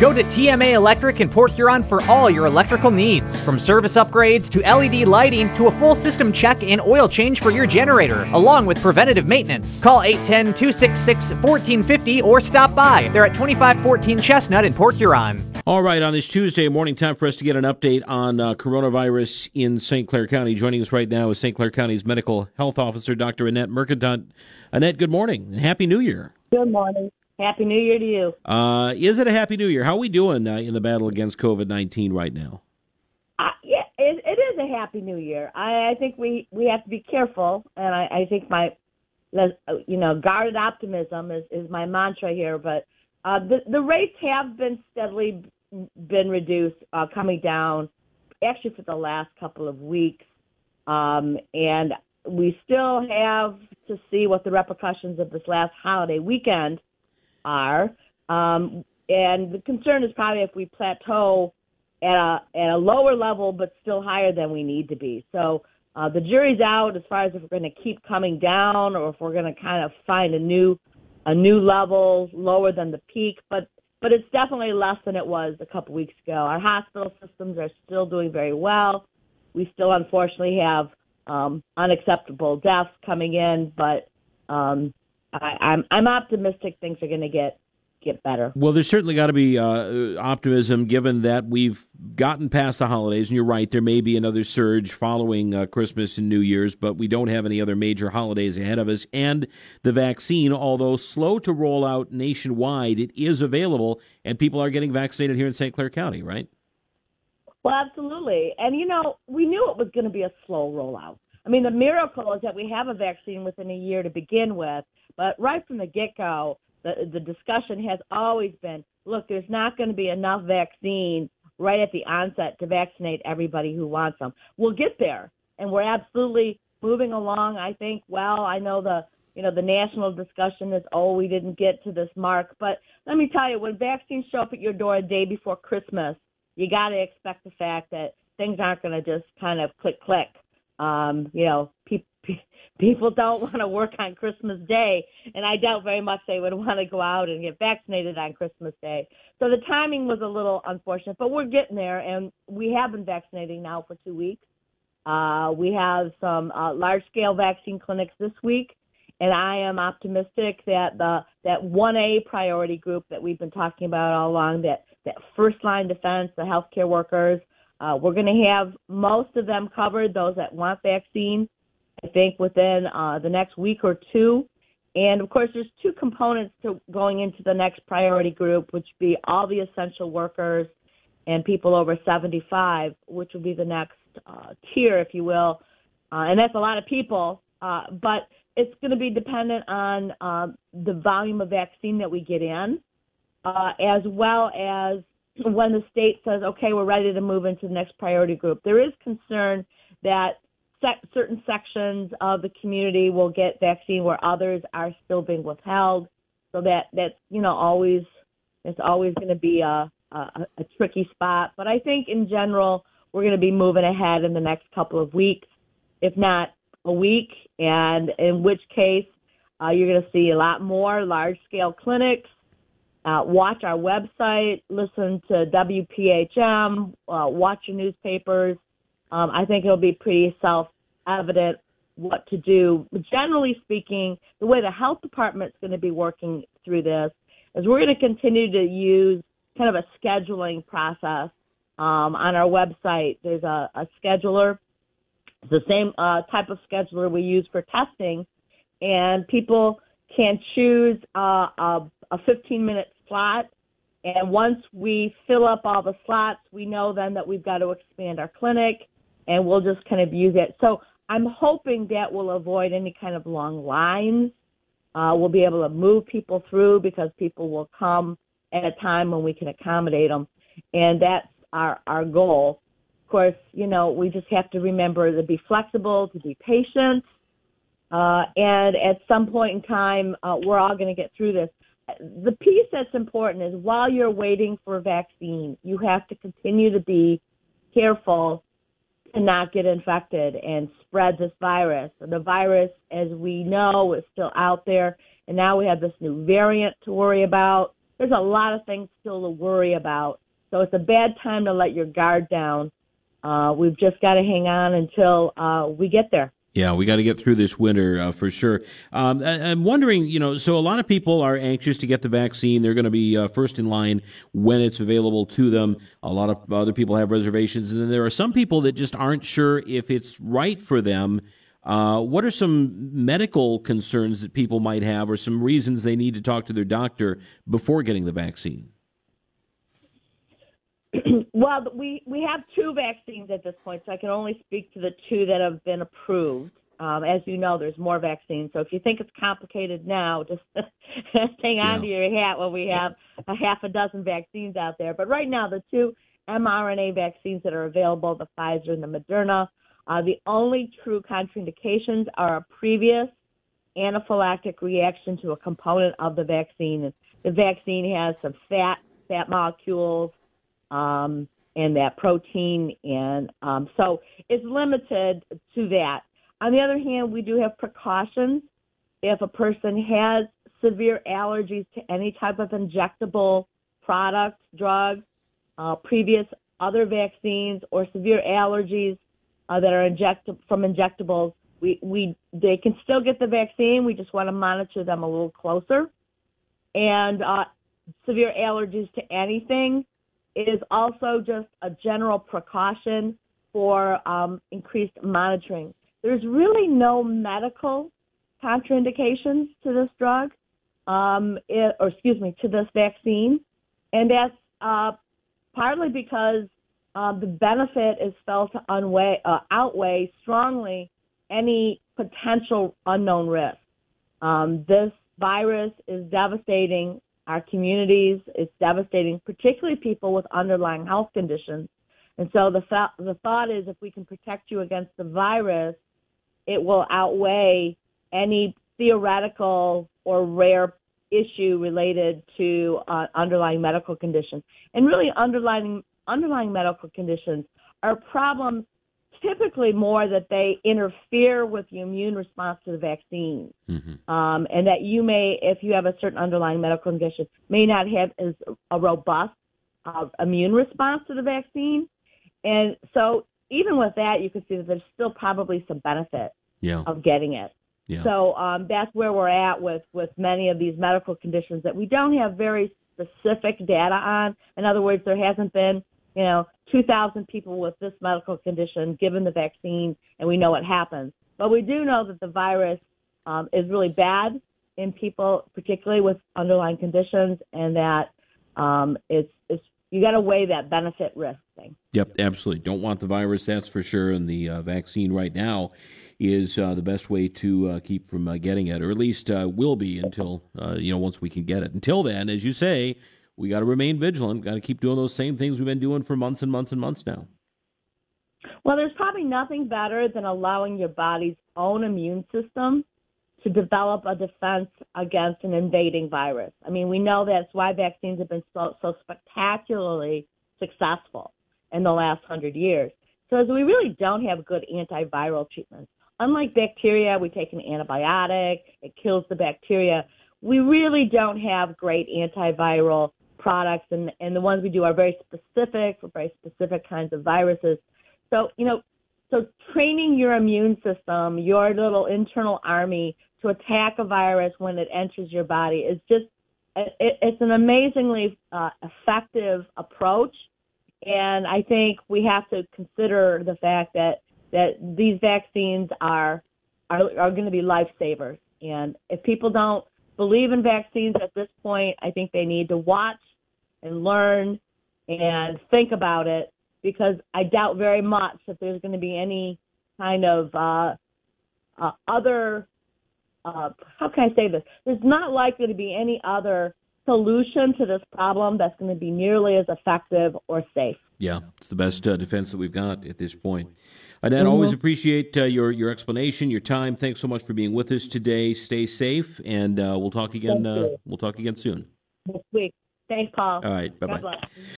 Go to TMA Electric in Port Huron for all your electrical needs. From service upgrades to LED lighting to a full system check and oil change for your generator, along with preventative maintenance. Call 810-266-1450 or stop by. They're at 2514 Chestnut in Port Huron. All right, on this Tuesday morning, time for us to get an update on coronavirus in St. Clair County. Joining us right now is St. Clair County's Medical Health Officer, Dr. Annette Mercadante. Annette, good morning and Happy New Year. Good morning. Happy New Year to you. Is it a Happy New Year? How are we doing in the battle against COVID-19 right now? Yeah, it is a Happy New Year. I think we have to be careful, and I think guarded optimism is my mantra here, but the rates have been steadily reduced, coming down actually for the last couple of weeks. And we still have to see what the repercussions of this last holiday weekend are. And the concern is probably if we plateau at a lower level but still higher than we need to be. So the jury's out as far as if we're going to keep coming down or if we're going to kind of find a new level lower than the peak, but it's definitely less than it was a couple weeks ago. Our hospital systems are still doing very well. We still unfortunately have unacceptable deaths coming in, but I'm optimistic things are going to get better. Well, there's certainly got to be optimism given that we've gotten past the holidays, and you're right, there may be another surge following Christmas and New Year's, but we don't have any other major holidays ahead of us. And the vaccine, although slow to roll out nationwide, it is available, and people are getting vaccinated here in St. Clair County, right? Well, absolutely. And, we knew it was going to be a slow rollout. I mean, the miracle is that we have a vaccine within a year to begin with, but right from the get-go, the discussion has always been, look, there's not going to be enough vaccine right at the onset to vaccinate everybody who wants them. We'll get there, and we're absolutely moving along. I think, I know the national discussion is, we didn't get to this mark. But let me tell you, when vaccines show up at your door a day before Christmas, you got to expect the fact that things aren't going to just kind of click. People don't want to work on Christmas Day, and I doubt very much they would want to go out and get vaccinated on Christmas Day. So the timing was a little unfortunate, but we're getting there, and we have been vaccinating now for 2 weeks. We have some large-scale vaccine clinics this week, and I am optimistic that that 1A priority group that we've been talking about all along, that first-line defense, the healthcare workers, we're going to have most of them covered, those that want vaccine, I think within the next week or two. And, of course, there's two components to going into the next priority group, which would be all the essential workers and people over 75, which will be the next tier, if you will. And that's a lot of people, but it's going to be dependent on the volume of vaccine that we get in, as well as when the state says, okay, we're ready to move into the next priority group. There is concern that certain sections of the community will get vaccine where others are still being withheld. So that's always going to be a tricky spot. But I think in general, we're going to be moving ahead in the next couple of weeks, if not a week, and in which case you're going to see a lot more large-scale clinics. Watch our website, listen to WPHM, watch your newspapers. I think it'll be pretty self-evident what to do. But generally speaking, the way the health department's going to be working through this is we're going to continue to use kind of a scheduling process. On our website, there's a scheduler. It's the same type of scheduler we use for testing, and people can choose a 15-minute slot. And once we fill up all the slots, we know then that we've got to expand our clinic, and we'll just kind of use it. So I'm hoping that will avoid any kind of long lines. We'll be able to move people through because people will come at a time when we can accommodate them. And that's our goal. Of course, we just have to remember to be flexible, to be patient. And at some point in time, we're all going to get through this. The piece that's important is while you're waiting for a vaccine, you have to continue to be careful to not get infected and spread this virus. The virus, as we know, is still out there, and now we have this new variant to worry about. there's a lot of things still to worry about. So it's a bad time to let your guard down. We've just got to hang on until we get there. Yeah, we got to get through this winter for sure. I'm wondering, so a lot of people are anxious to get the vaccine. They're going to be first in line when it's available to them. A lot of other people have reservations. And then there are some people that just aren't sure if it's right for them. What are some medical concerns that people might have or some reasons they need to talk to their doctor before getting the vaccine? Well, we have 2 vaccines at this point, so I can only speak to the 2 that have been approved. As you know, there's more vaccines. So if you think it's complicated now, just hang on to your hat when we have a half a dozen vaccines out there. But right now, the 2 mRNA vaccines that are available, the Pfizer and the Moderna, the only true contraindications are a previous anaphylactic reaction to a component of the vaccine. The vaccine has some fat molecules, and that protein, and so it's limited to that. On the other hand, we do have precautions. If a person has severe allergies to any type of injectable product, drug, previous other vaccines, or severe allergies that are from injectables, they can still get the vaccine. We just want to monitor them a little closer. And severe allergies to anything is also just a general precaution for increased monitoring. There's really no medical contraindications to this drug, to this vaccine, and that's partly because the benefit is felt to outweigh strongly any potential unknown risk. This virus is devastating our communities. It's devastating, particularly people with underlying health conditions. And so the thought is if we can protect you against the virus, it will outweigh any theoretical or rare issue related to underlying medical conditions. And really underlying medical conditions are problems typically more that they interfere with the immune response to the vaccine. Mm-hmm. And that you may, if you have a certain underlying medical condition, may not have as a robust immune response to the vaccine. And so even with that, you can see that there's still probably some benefit of getting it. Yeah. So that's where we're at with many of these medical conditions that we don't have very specific data on. In other words, there hasn't been 2,000 people with this medical condition given the vaccine, and we know what happens. But we do know that the virus is really bad in people, particularly with underlying conditions, and that it's you got to weigh that benefit risk thing. Yep, absolutely. Don't want the virus, that's for sure. And the vaccine right now is the best way to keep from getting it, or at least will be until once we can get it. Until then, as you say, we got to remain vigilant. Got to keep doing those same things we've been doing for months and months and months now. Well, there's probably nothing better than allowing your body's own immune system to develop a defense against an invading virus. I mean, we know that's why vaccines have been so spectacularly successful in the last 100 years. So as we really don't have good antiviral treatments. Unlike bacteria, we take an antibiotic, it kills the bacteria. We really don't have great antiviral products, and the ones we do are very specific for very specific kinds of viruses. So, so training your immune system, your little internal army to attack a virus when it enters your body is just, it's an amazingly effective approach. And I think we have to consider the fact that these vaccines are going to be lifesavers. And if people don't believe in vaccines at this point, I think they need to watch and learn and think about it, because I doubt very much that there's going to be any kind of other, how can I say this? There's not likely to be any other solution to this problem that's going to be nearly as effective or safe. Yeah, it's the best defense that we've got at this point. Annette, always appreciate your explanation, your time. Thanks so much for being with us today. Stay safe, and we'll talk again. We'll talk again soon. This week. Thanks, Paul. All right. Bye-bye. God bless.